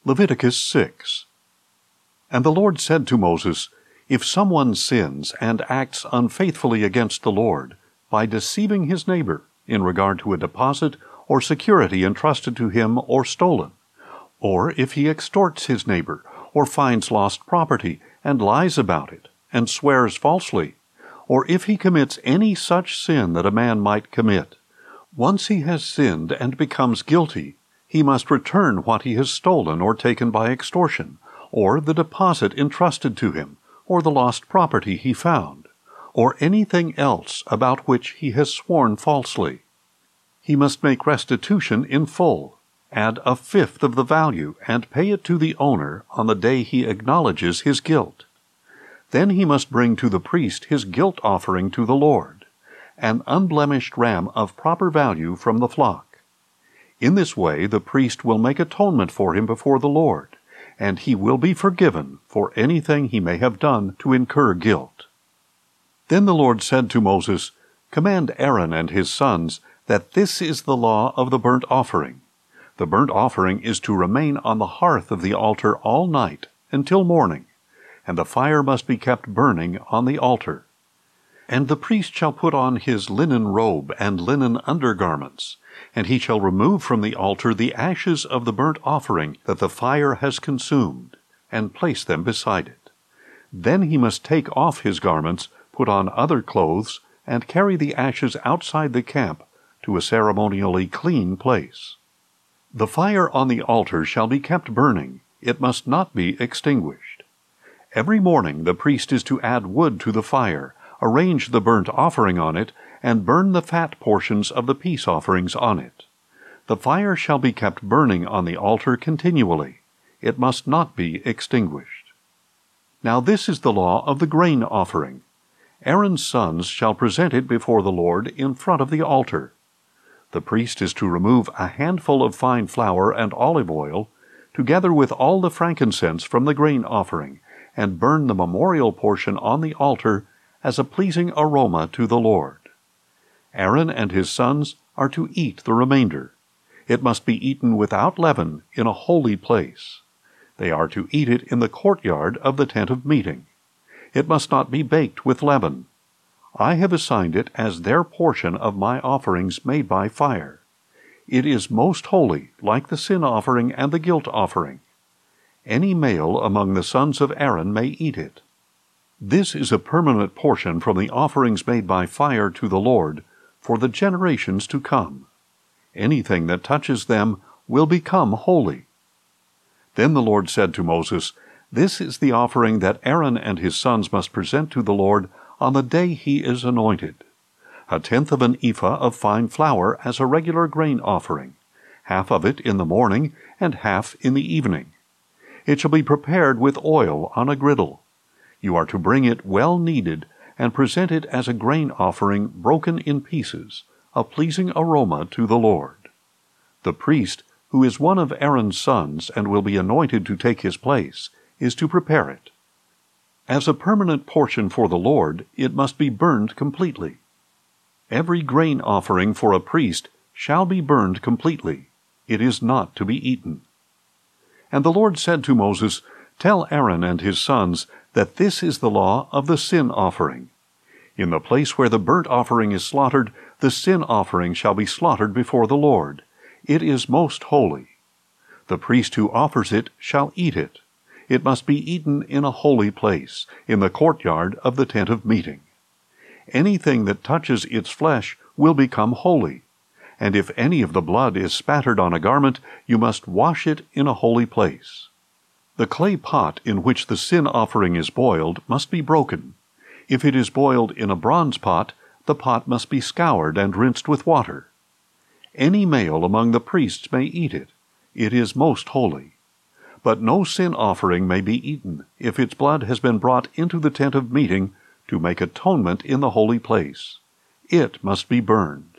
Leviticus 6. And the Lord said to Moses, If someone sins and acts unfaithfully against the Lord, by deceiving his neighbor in regard to a deposit or security entrusted to him or stolen, or if he extorts his neighbor, or finds lost property, and lies about it, and swears falsely, or if he commits any such sin that a man might commit, once he has sinned and becomes guilty, he must return what he has stolen or taken by extortion, or the deposit entrusted to him, or the lost property he found, or anything else about which he has sworn falsely. He must make restitution in full, add a fifth of the value, and pay it to the owner on the day he acknowledges his guilt. Then he must bring to the priest his guilt offering to the Lord, an unblemished ram of proper value from the flock. In this way the priest will make atonement for him before the Lord, and he will be forgiven for anything he may have done to incur guilt. Then the Lord said to Moses, Command Aaron and his sons that this is the law of the burnt offering. The burnt offering is to remain on the hearth of the altar all night until morning, and the fire must be kept burning on the altar. And the priest shall put on his linen robe and linen undergarments, and he shall remove from the altar the ashes of the burnt offering that the fire has consumed, and place them beside it. Then he must take off his garments, put on other clothes, and carry the ashes outside the camp to a ceremonially clean place. The fire on the altar shall be kept burning, it must not be extinguished. Every morning the priest is to add wood to the fire, arrange the burnt offering on it, and burn the fat portions of the peace offerings on it. The fire shall be kept burning on the altar continually. It must not be extinguished. Now this is the law of the grain offering. Aaron's sons shall present it before the Lord in front of the altar. The priest is to remove a handful of fine flour and olive oil, together with all the frankincense from the grain offering, and burn the memorial portion on the altar as a pleasing aroma to the Lord. Aaron and his sons are to eat the remainder. It must be eaten without leaven in a holy place. They are to eat it in the courtyard of the tent of meeting. It must not be baked with leaven. I have assigned it as their portion of my offerings made by fire. It is most holy, like the sin offering and the guilt offering. Any male among the sons of Aaron may eat it. This is a permanent portion from the offerings made by fire to the Lord for the generations to come. Anything that touches them will become holy. Then the Lord said to Moses, This is the offering that Aaron and his sons must present to the Lord on the day he is anointed. 1/10 of an ephah of fine flour as a regular grain offering, half of it in the morning and half in the evening. It shall be prepared with oil on a griddle. You are to bring it well kneaded and present it as a grain offering broken in pieces, a pleasing aroma to the Lord. The priest, who is one of Aaron's sons and will be anointed to take his place, is to prepare it. As a permanent portion for the Lord, it must be burned completely. Every grain offering for a priest shall be burned completely. It is not to be eaten. And the Lord said to Moses, Tell Aaron and his sons that this is the law of the sin offering. In the place where the burnt offering is slaughtered, the sin offering shall be slaughtered before the Lord. It is most holy. The priest who offers it shall eat it. It must be eaten in a holy place, in the courtyard of the tent of meeting. Anything that touches its flesh will become holy, and if any of the blood is spattered on a garment, you must wash it in a holy place. The clay pot in which the sin offering is boiled must be broken. If it is boiled in a bronze pot, the pot must be scoured and rinsed with water. Any male among the priests may eat it. It is most holy. But no sin offering may be eaten if its blood has been brought into the tent of meeting to make atonement in the holy place. It must be burned.